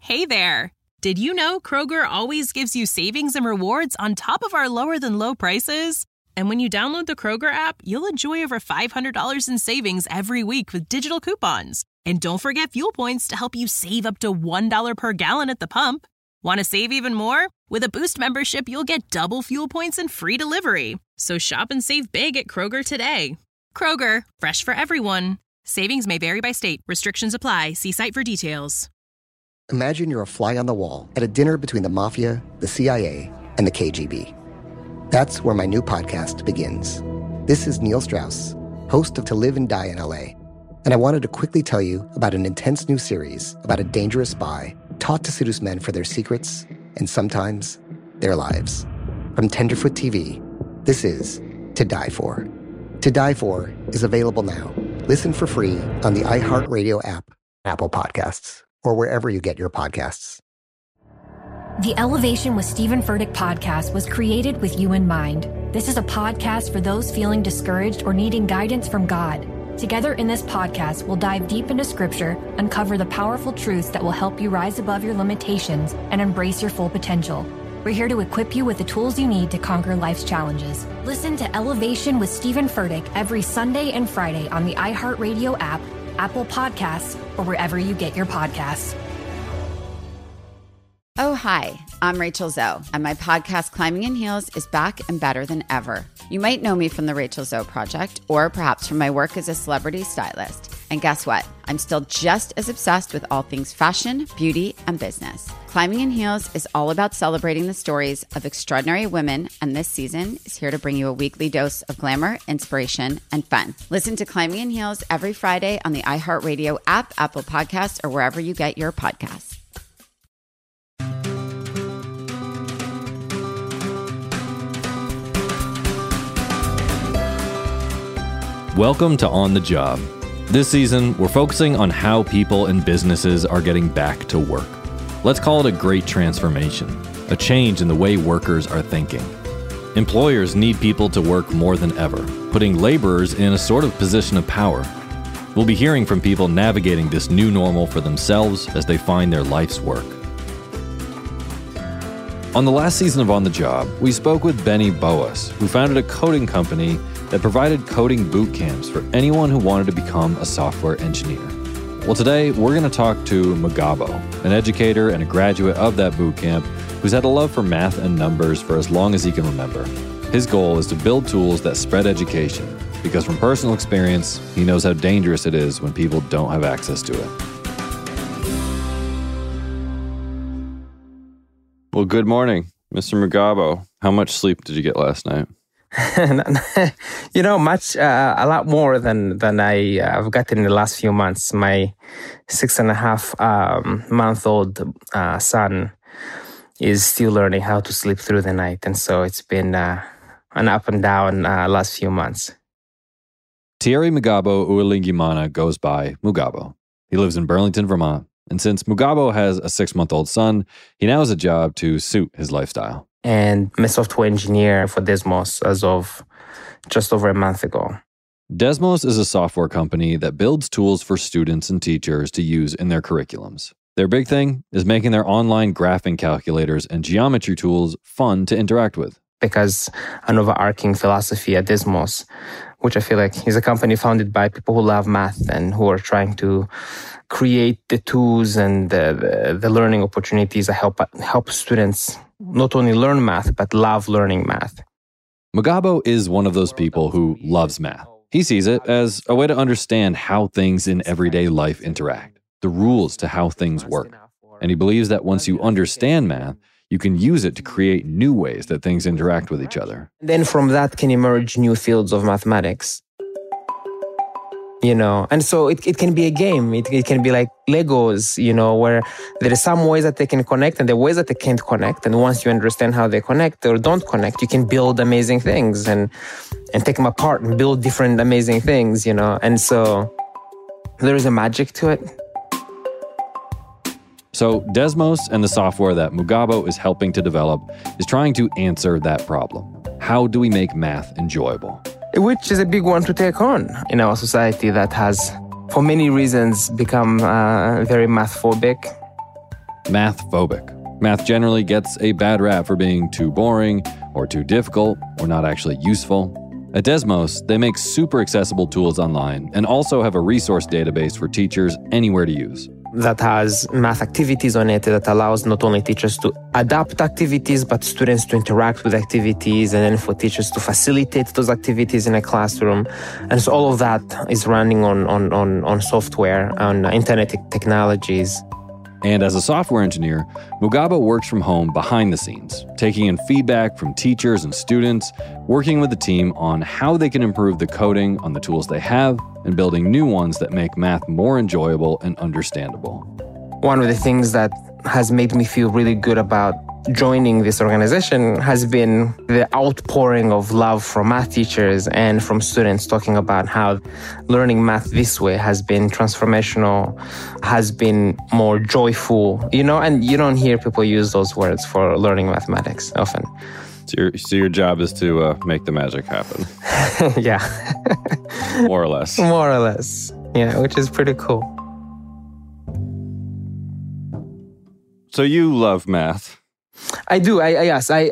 Hey there! Did you know Kroger always gives you savings and rewards on top of our lower-than-low prices? And when you download the Kroger app, you'll enjoy over $500 in savings every week with digital coupons. And don't forget fuel points to help you save up to $1 per gallon at the pump. Want to save even more? With a Boost membership, you'll get double fuel points and free delivery. So shop and save big at Kroger today. Kroger, fresh for everyone. Savings may vary by state. Restrictions apply. See site for details. Imagine you're a fly on the wall at a dinner between the mafia, the CIA, and the KGB. That's where my new podcast begins. This is Neil Strauss, host of To Live and Die in LA. And I wanted to quickly tell you about an intense new series about a dangerous spy taught to seduce men for their secrets and sometimes their lives. From Tenderfoot TV, this is To Die For. To Die For is available now. Listen for free on the iHeartRadio app, Apple Podcasts, or wherever you get your podcasts. The Elevation with Stephen Furtick podcast was created with you in mind. This is a podcast for those feeling discouraged or needing guidance from God. Together in this podcast, we'll dive deep into Scripture, uncover the powerful truths that will help you rise above your limitations and embrace your full potential. We're here to equip you with the tools you need to conquer life's challenges. Listen to Elevation with Stephen Furtick every Sunday and Friday on the iHeartRadio app, Apple Podcasts, or wherever you get your podcasts. Oh, hi, I'm Rachel Zoe, and my podcast, Climbing in Heels, is back and better than ever. You might know me from the Rachel Zoe Project, or perhaps from my work as a celebrity stylist. And guess what? I'm still just as obsessed with all things fashion, beauty, and business. Climbing in Heels is all about celebrating the stories of extraordinary women, and this season is here to bring you a weekly dose of glamour, inspiration, and fun. Listen to Climbing in Heels every Friday on the iHeartRadio app, Apple Podcasts, or wherever you get your podcasts. Welcome to On the Job. This season, we're focusing on how people and businesses are getting back to work. Let's call it a great transformation, a change in the way workers are thinking. Employers need people to work more than ever, putting laborers in a sort of position of power. We'll be hearing from people navigating this new normal for themselves as they find their life's work. On the last season of On the Job, we spoke with Benny Boas, who founded a coding company that provided coding boot camps for anyone who wanted to become a software engineer. Well, today we're going to talk to Mugabo, an educator and a graduate of that boot camp who's had a love for math and numbers for as long as he can remember. His goal is to build tools that spread education, because from personal experience, he knows how dangerous it is when people don't have access to it. Well, good morning, Mr. Mugabo. How much sleep did you get last night? A lot more than I've gotten in the last few months. My 6.5-month-old son is still learning how to sleep through the night. And so it's been an up and down last few months. Thierry Mugabo Uwilingimana goes by Mugabo. He lives in Burlington, Vermont. And since Mugabo has a 6-month-old son, he now has a job to suit his lifestyle. And I'm a software engineer for Desmos as of just over a month ago. Desmos is a software company that builds tools for students and teachers to use in their curriculums. Their big thing is making their online graphing calculators and geometry tools fun to interact with. Because an overarching philosophy at Desmos, which I feel like is a company founded by people who love math and who are trying to create the tools and the learning opportunities that help students not only learn math, but love learning math. Mugabo is one of those people who loves math. He sees it as a way to understand how things in everyday life interact, the rules to how things work. And he believes that once you understand math, you can use it to create new ways that things interact with each other. Then from that can emerge new fields of mathematics. And so it can be a game. It can be like Legos, where there are some ways that they can connect and there are ways that they can't connect. And once you understand how they connect or don't connect, you can build amazing things and take them apart and build different amazing things, And so there is a magic to it. So Desmos and the software that Mugabo is helping to develop is trying to answer that problem. How do we make math enjoyable? Which is a big one to take on in our society that has, for many reasons, become very math-phobic. math-phobic. Math generally gets a bad rap for being too boring or too difficult or not actually useful. At Desmos, they make super accessible tools online and also have a resource database for teachers anywhere to use. That has math activities on it that allows not only teachers to adapt activities, but students to interact with activities, and then for teachers to facilitate those activities in a classroom. And so all of that is running on software, on internet technologies. And as a software engineer, Mugabo works from home behind the scenes, taking in feedback from teachers and students, working with the team on how they can improve the coding on the tools they have, and building new ones that make math more enjoyable and understandable. One of the things that has made me feel really good about joining this organization has been the outpouring of love from math teachers and from students talking about how learning math this way has been transformational, has been more joyful, and you don't hear people use those words for learning mathematics often. So your job is to make the magic happen. Yeah. More or less. More or less. Yeah, which is pretty cool. So you love math. I do. Yes. I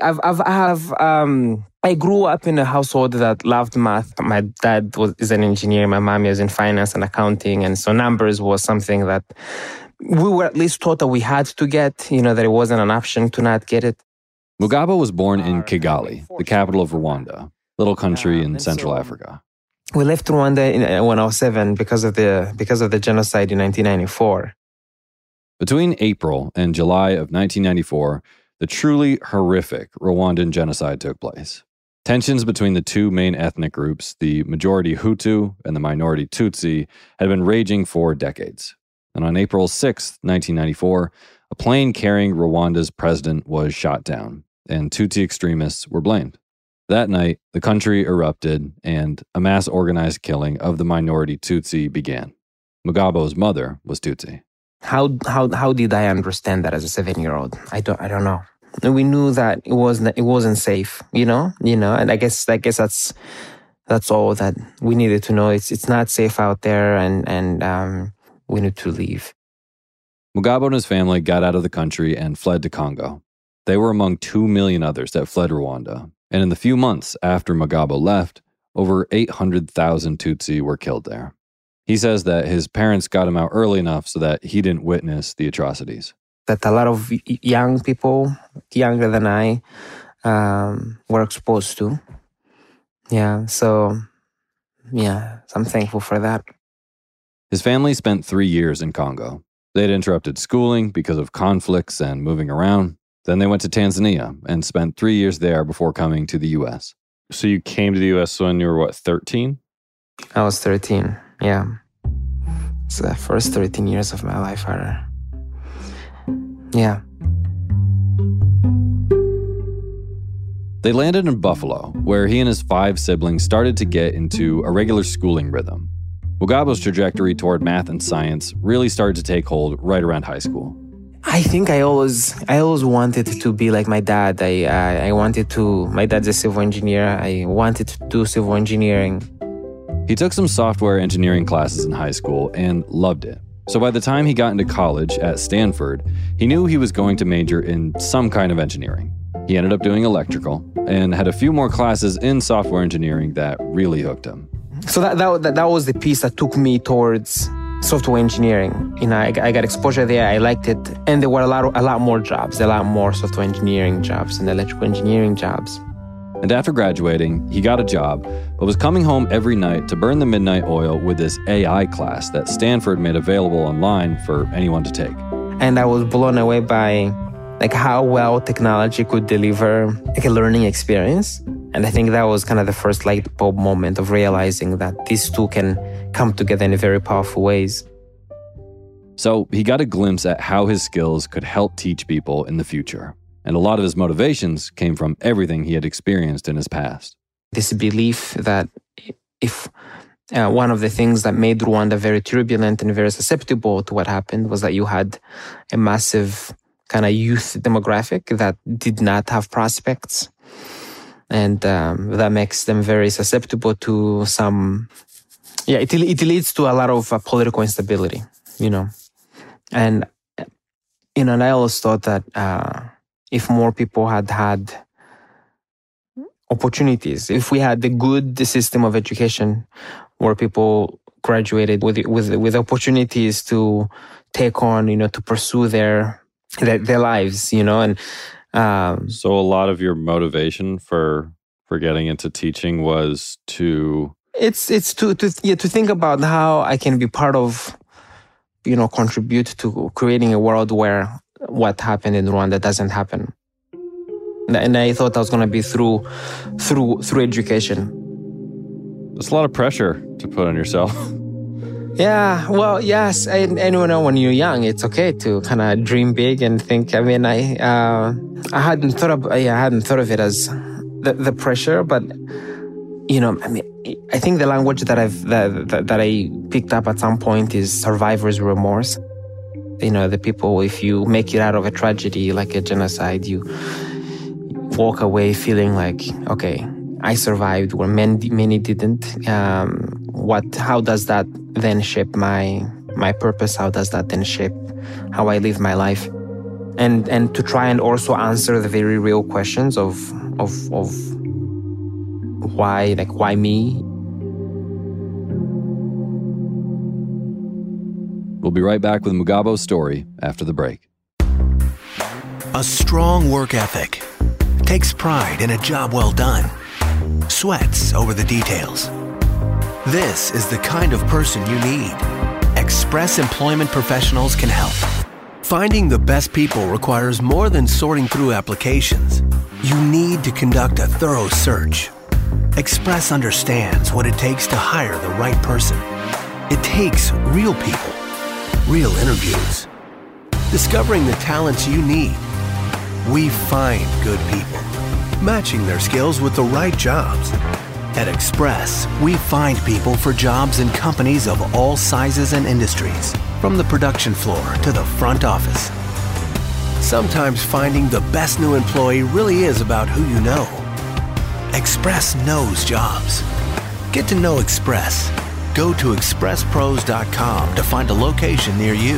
grew up in a household that loved math. My dad is an engineer. My mom is in finance and accounting. And so numbers was something that we were at least taught that we had to get, that it wasn't an option to not get it. Mugabo was born in Kigali, the capital of Rwanda, little country in Central Africa. We left Rwanda when I was 7 because of the genocide in 1994. Between April and July of 1994, the truly horrific Rwandan genocide took place. Tensions between the two main ethnic groups, the majority Hutu and the minority Tutsi, had been raging for decades. And on April 6, 1994, a plane carrying Rwanda's president was shot down, and Tutsi extremists were blamed. That night, the country erupted, and a mass organized killing of the minority Tutsi began. Mugabo's mother was Tutsi. How did I understand that as a 7-year-old? I don't know. We knew that it wasn't safe, and I guess that's all that we needed to know. It's not safe out there, and we need to leave. Mugabo and his family got out of the country and fled to Congo. They were among 2 million others that fled Rwanda, and in the few months after Mugabo left, over 800,000 Tutsi were killed there. He says that his parents got him out early enough so that he didn't witness the atrocities. That a lot of young people, younger than I, were exposed to. Yeah, so, I'm thankful for that. His family spent 3 years in Congo. They'd interrupted schooling because of conflicts and moving around. Then they went to Tanzania and spent 3 years there before coming to the U.S. So you came to the U.S. when you were, 13? I was 13. Yeah. It's the first 13 years of my life are... Yeah. They landed in Buffalo, where he and his 5 siblings started to get into a regular schooling rhythm. Mugabo's trajectory toward math and science really started to take hold right around high school. I think I always wanted to be like my dad. My dad's a civil engineer. I wanted to do civil engineering. He took some software engineering classes in high school and loved it. So by the time he got into college at Stanford, he knew he was going to major in some kind of engineering. He ended up doing electrical and had a few more classes in software engineering that really hooked him. So that was the piece that took me towards software engineering. I got exposure there. I liked it, and there were a lot more jobs, a lot more software engineering jobs and electrical engineering jobs. And after graduating, he got a job, but was coming home every night to burn the midnight oil with this AI class that Stanford made available online for anyone to take. And I was blown away by how well technology could deliver a learning experience. And I think that was kind of the first light bulb moment of realizing that these two can come together in very powerful ways. So he got a glimpse at how his skills could help teach people in the future. And a lot of his motivations came from everything he had experienced in his past. This belief that if one of the things that made Rwanda very turbulent and very susceptible to what happened was that you had a massive kind of youth demographic that did not have prospects. And that makes them very susceptible to some... Yeah, it leads to a lot of political instability, And And I always thought that if more people had opportunities, if we had the good system of education where people graduated with opportunities to take on, to pursue their lives, and so a lot of your motivation for getting into teaching was to to think about how I can be part of, contribute to creating a world where what happened in Rwanda doesn't happen. And I thought I was going to be through education. That's a lot of pressure to put on yourself. Yeah, well, yes. And when you're young, it's okay to kind of dream big and think. I mean, I hadn't thought of it as the pressure, but I think the language that I picked up at some point is survivor's remorse. The people, if you make it out of a tragedy like a genocide, you walk away feeling like, okay, I survived where many didn't. How does that then shape my purpose? How does that then shape how I live my life? And to try and also answer the very real questions of why me? We'll be right back with Mugabo's story after the break. A strong work ethic, takes pride in a job well done, sweats over the details. This is the kind of person you need. Express Employment Professionals can help. Finding the best people requires more than sorting through applications. You need to conduct a thorough search. Express understands what it takes to hire the right person. It takes real people, real interviews. Discovering the talents you need. We find good people, matching their skills with the right jobs. At Express, we find people for jobs in companies of all sizes and industries, from the production floor to the front office. Sometimes finding the best new employee really is about who you know. Express knows jobs. Get to know Express. Go to expresspros.com to find a location near you.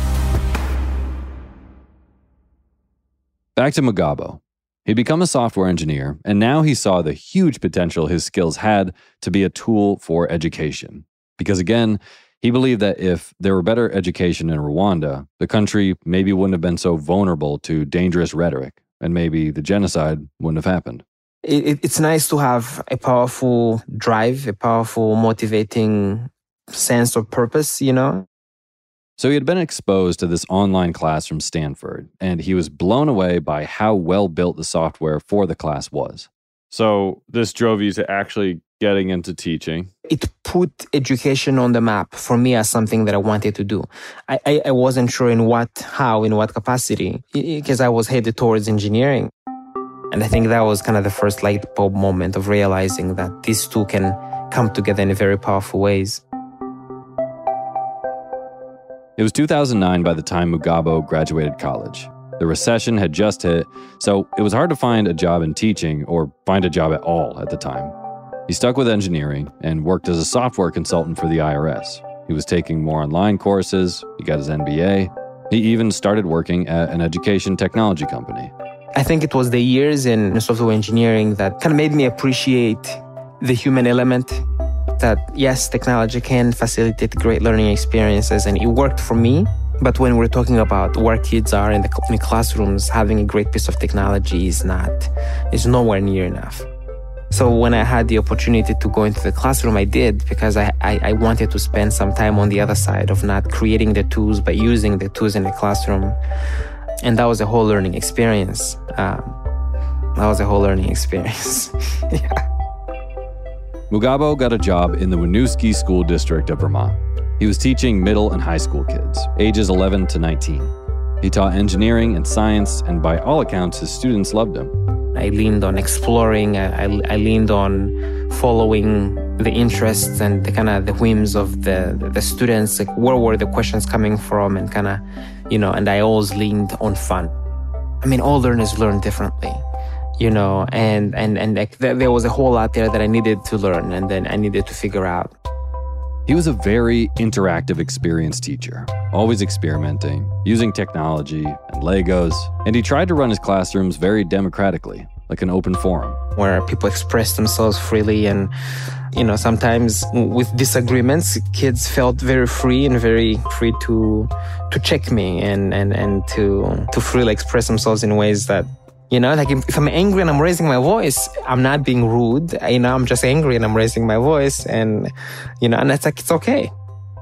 Back to Mugabo. He'd become a software engineer, and now he saw the huge potential his skills had to be a tool for education. Because again, he believed that if there were better education in Rwanda, the country maybe wouldn't have been so vulnerable to dangerous rhetoric, and maybe the genocide wouldn't have happened. It's nice to have a powerful drive, a powerful motivating sense of purpose, So he had been exposed to this online class from Stanford, and he was blown away by how well built the software for the class was. So this drove you to actually getting into teaching. It put education on the map for me as something that I wanted to do. I wasn't sure in what capacity, because I was headed towards engineering. And I think that was kind of the first light bulb moment of realizing that these two can come together in very powerful ways. It was 2009 by the time Mugabo graduated college. The recession had just hit, so it was hard to find a job in teaching or find a job at all at the time. He stuck with engineering and worked as a software consultant for the IRS. He was taking more online courses, he got his MBA. He even started working at an education technology company. I think it was the years in software engineering that kind of made me appreciate the human element. That yes, technology can facilitate great learning experiences, and it worked for me. But when we're talking about where kids are in the classrooms, having a great piece of technology is nowhere near enough. So when I had the opportunity to go into the classroom, I did, because I wanted to spend some time on the other side of not creating the tools, but using the tools in the classroom. And that was a whole learning experience. Yeah. Mugabo got a job in the Winooski School District of Vermont. He was teaching middle and high school kids, ages 11 to 19. He taught engineering and science, and by all accounts, his students loved him. I leaned on exploring. I leaned on following the interests and the kind of the whims of the students. Like, where were the questions coming from, and kind of, and I always leaned on fun. I mean, all learners learn differently, and like there was a whole lot there that I needed to learn, and then I needed to figure out. He was a very interactive experience teacher, always experimenting, using technology and Legos, and he tried to run his classrooms very democratically, like an open forum. Where people express themselves freely and, sometimes with disagreements, kids felt very free and very free to check me and to freely express themselves in ways that, like if I'm angry and I'm raising my voice, I'm not being rude. I'm just angry and I'm raising my voice and it's like, it's okay.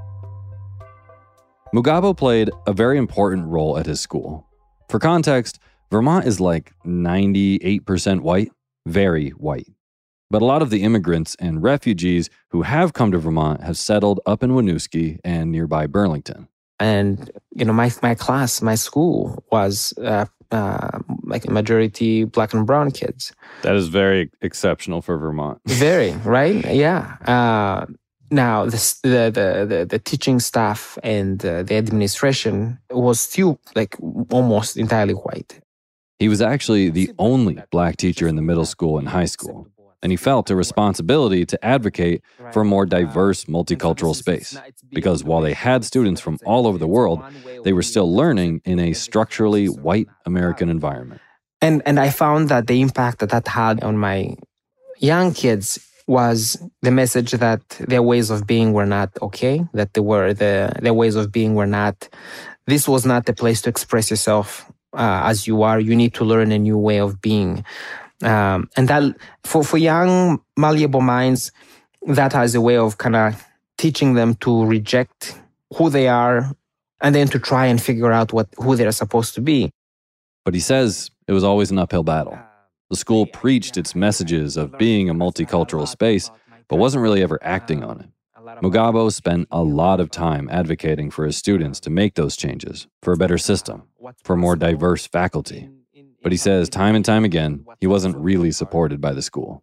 Mugabo played a very important role at his school. For context, Vermont is like 98% white, very white. But a lot of the immigrants and refugees who have come to Vermont have settled up in Winooski and nearby Burlington. And, my class, my school was like a majority Black and brown kids. That is very exceptional for Vermont. Very, right? Yeah. Now, the teaching staff and the administration was still like almost entirely white. He was actually the only Black teacher in the middle school and high school, and he felt a responsibility to advocate for a more diverse multicultural space, because while they had students from all over the world, they were still learning in a structurally white American environment. And I found that the impact that had on my young kids was the message that their ways of being were not okay, that their ways of being were not, this was not the place to express yourself as you are. You need to learn a new way of being. And that for young, malleable minds, that has a way of kind of teaching them to reject who they are and then to try and figure out who they're supposed to be. But he says it was always an uphill battle. The school preached its messages of being a multicultural space, but wasn't really ever acting on it. Mugabo spent a lot of time advocating for his students to make those changes, for a better system, for more diverse faculty. But he says time and time again, he wasn't really supported by the school.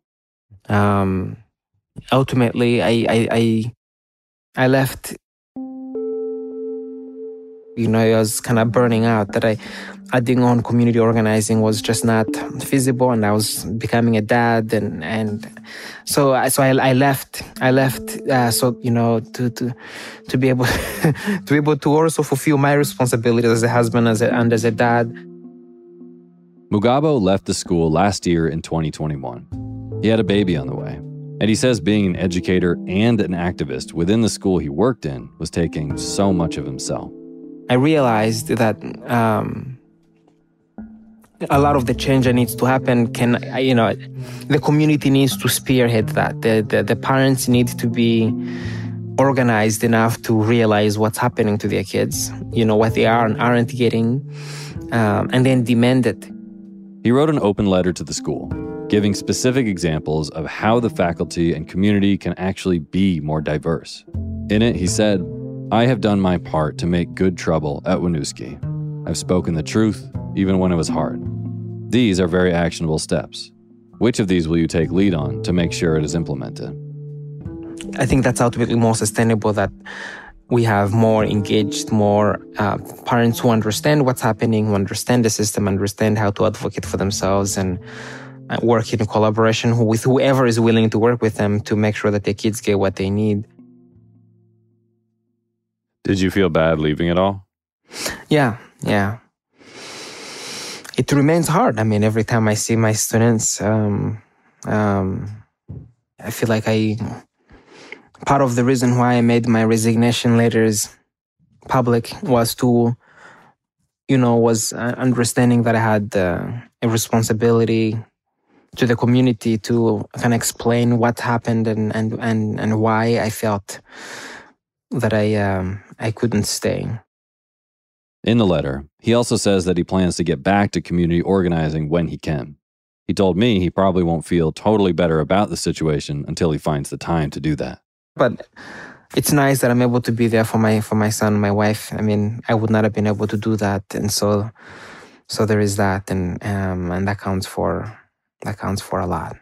Ultimately, I left. I was kind of burning out, that adding on community organizing was just not feasible, and I was becoming a dad, and so I left. To be able to be able to also fulfill my responsibilities as a husband and as a dad. Mugabo left the school last year in 2021. He had a baby on the way, and he says being an educator and an activist within the school he worked in was taking so much of himself. I realized that a lot of the change that needs to happen the community needs to spearhead that. The parents need to be organized enough to realize what's happening to their kids, what they are and aren't getting, and then demand it. He wrote an open letter to the school, giving specific examples of how the faculty and community can actually be more diverse. In it, he said, "I have done my part to make good trouble at Winooski. I've spoken the truth, even when it was hard. These are very actionable steps. Which of these will you take lead on to make sure it is implemented?" I think that's ultimately more sustainable, that we have more engaged, more parents who understand what's happening, who understand the system, understand how to advocate for themselves, and work in collaboration with whoever is willing to work with them to make sure that their kids get what they need. Did you feel bad leaving it all? Yeah. It remains hard. I mean, every time I see my students, I feel like part of the reason why I made my resignation letters public was to, was understanding that I had a responsibility to the community to kind of explain what happened and why I felt that I couldn't stay. In the letter, he also says that he plans to get back to community organizing when he can. He told me he probably won't feel totally better about the situation until he finds the time to do that. But it's nice that I'm able to be there for my son, my wife. I mean, I would not have been able to do that, and so there is that, and that counts for a lot.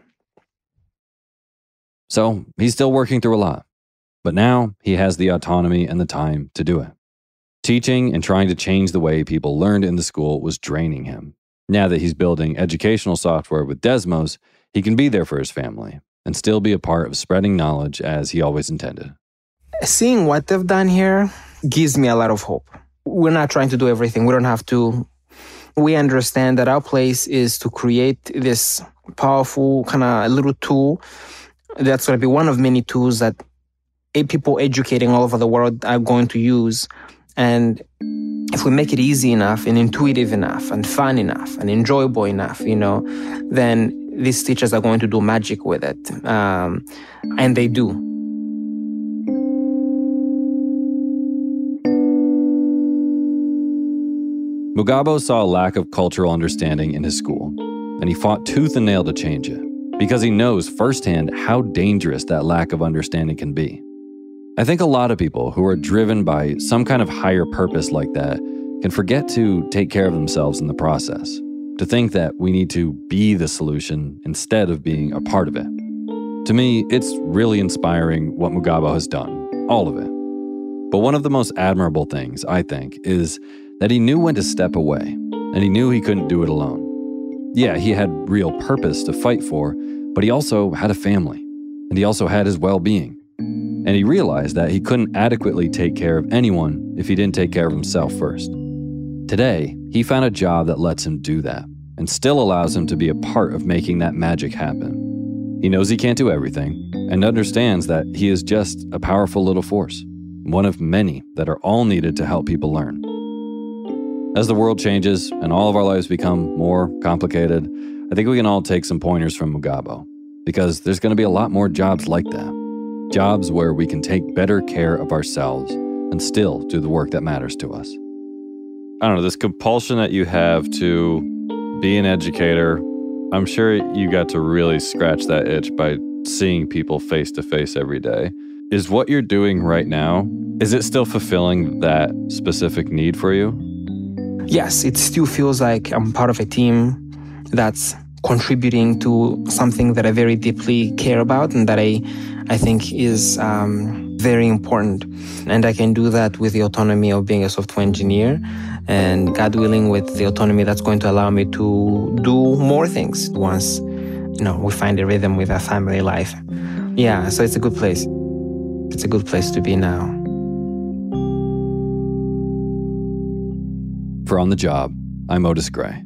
So he's still working through a lot, but now he has the autonomy and the time to do it. Teaching and trying to change the way people learned in the school was draining him. Now that he's building educational software with Desmos, he can be there for his family and still be a part of spreading knowledge as he always intended. Seeing what they've done here gives me a lot of hope. We're not trying to do everything. We don't have to. We understand that our place is to create this powerful kind of little tool that's going to be one of many tools that people educating all over the world are going to use. And if we make it easy enough and intuitive enough and fun enough and enjoyable enough, then these teachers are going to do magic with it. And they do. Mugabo saw a lack of cultural understanding in his school, and he fought tooth and nail to change it, because he knows firsthand how dangerous that lack of understanding can be. I think a lot of people who are driven by some kind of higher purpose like that can forget to take care of themselves in the process, to think that we need to be the solution instead of being a part of it. To me, it's really inspiring what Mugabo has done, all of it. But one of the most admirable things, I think, is that he knew when to step away, and he knew he couldn't do it alone. Yeah, he had real purpose to fight for, but he also had a family, and he also had his well-being. And he realized that he couldn't adequately take care of anyone if he didn't take care of himself first. Today, he found a job that lets him do that, and still allows him to be a part of making that magic happen. He knows he can't do everything, and understands that he is just a powerful little force, one of many that are all needed to help people learn. As the world changes and all of our lives become more complicated, I think we can all take some pointers from Mugabo, because there's going to be a lot more jobs like that. Jobs where we can take better care of ourselves and still do the work that matters to us. I don't know, this compulsion that you have to be an educator, I'm sure you got to really scratch that itch by seeing people face to face every day. Is what you're doing right now, is it still fulfilling that specific need for you? Yes, it still feels like I'm part of a team that's contributing to something that I very deeply care about and that I think is very important. And I can do that with the autonomy of being a software engineer, and God willing, with the autonomy that's going to allow me to do more things once, we find a rhythm with our family life. Yeah, so it's a good place. It's a good place to be now. For On the Job, I'm Otis Gray.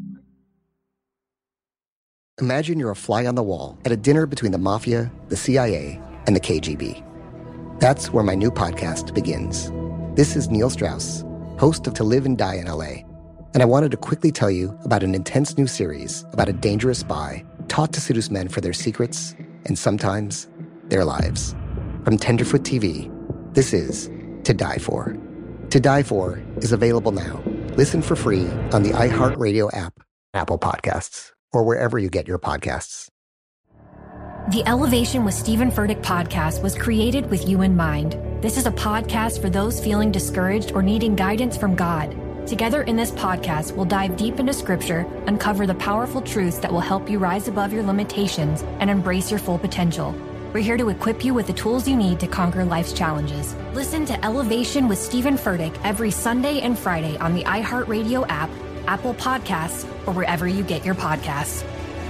Imagine you're a fly on the wall at a dinner between the mafia, the CIA, and the KGB. That's where my new podcast begins. This is Neil Strauss, host of To Live and Die in LA, and I wanted to quickly tell you about an intense new series about a dangerous spy taught to seduce men for their secrets and sometimes their lives. From Tenderfoot TV, this is To Die For. To Die For is available now. Listen for free on the iHeartRadio app, Apple Podcasts, or wherever you get your podcasts. The Elevation with Stephen Furtick podcast was created with you in mind. This is a podcast for those feeling discouraged or needing guidance from God. Together in this podcast, we'll dive deep into Scripture, uncover the powerful truths that will help you rise above your limitations and embrace your full potential. We're here to equip you with the tools you need to conquer life's challenges. Listen to Elevation with Stephen Furtick every Sunday and Friday on the iHeartRadio app, Apple Podcasts, or wherever you get your podcasts.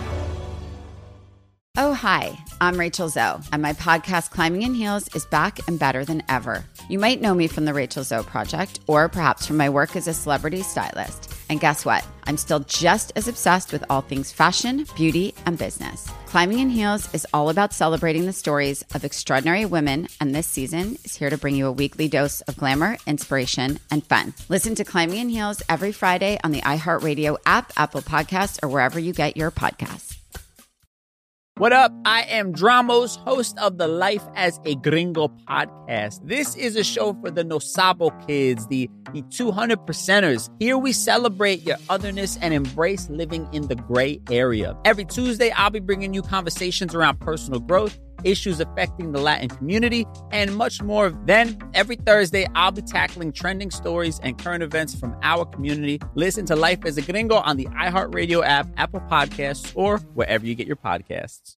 Oh, hi, I'm Rachel Zoe, and my podcast, Climbing in Heels, is back and better than ever. You might know me from the Rachel Zoe Project, or perhaps from my work as a celebrity stylist. And guess what? I'm still just as obsessed with all things fashion, beauty, and business. Climbing in Heels is all about celebrating the stories of extraordinary women, and this season is here to bring you a weekly dose of glamour, inspiration, and fun. Listen to Climbing in Heels every Friday on the iHeartRadio app, Apple Podcasts, or wherever you get your podcasts. What up? I am Dramos, host of the Life as a Gringo podcast. This is a show for the No Sabo kids, the 200%ers. Here we celebrate your otherness and embrace living in the gray area. Every Tuesday, I'll be bringing you conversations around personal growth, issues affecting the Latin community, and much more. Then, every Thursday, I'll be tackling trending stories and current events from our community. Listen to Life as a Gringo on the iHeartRadio app, Apple Podcasts, or wherever you get your podcasts.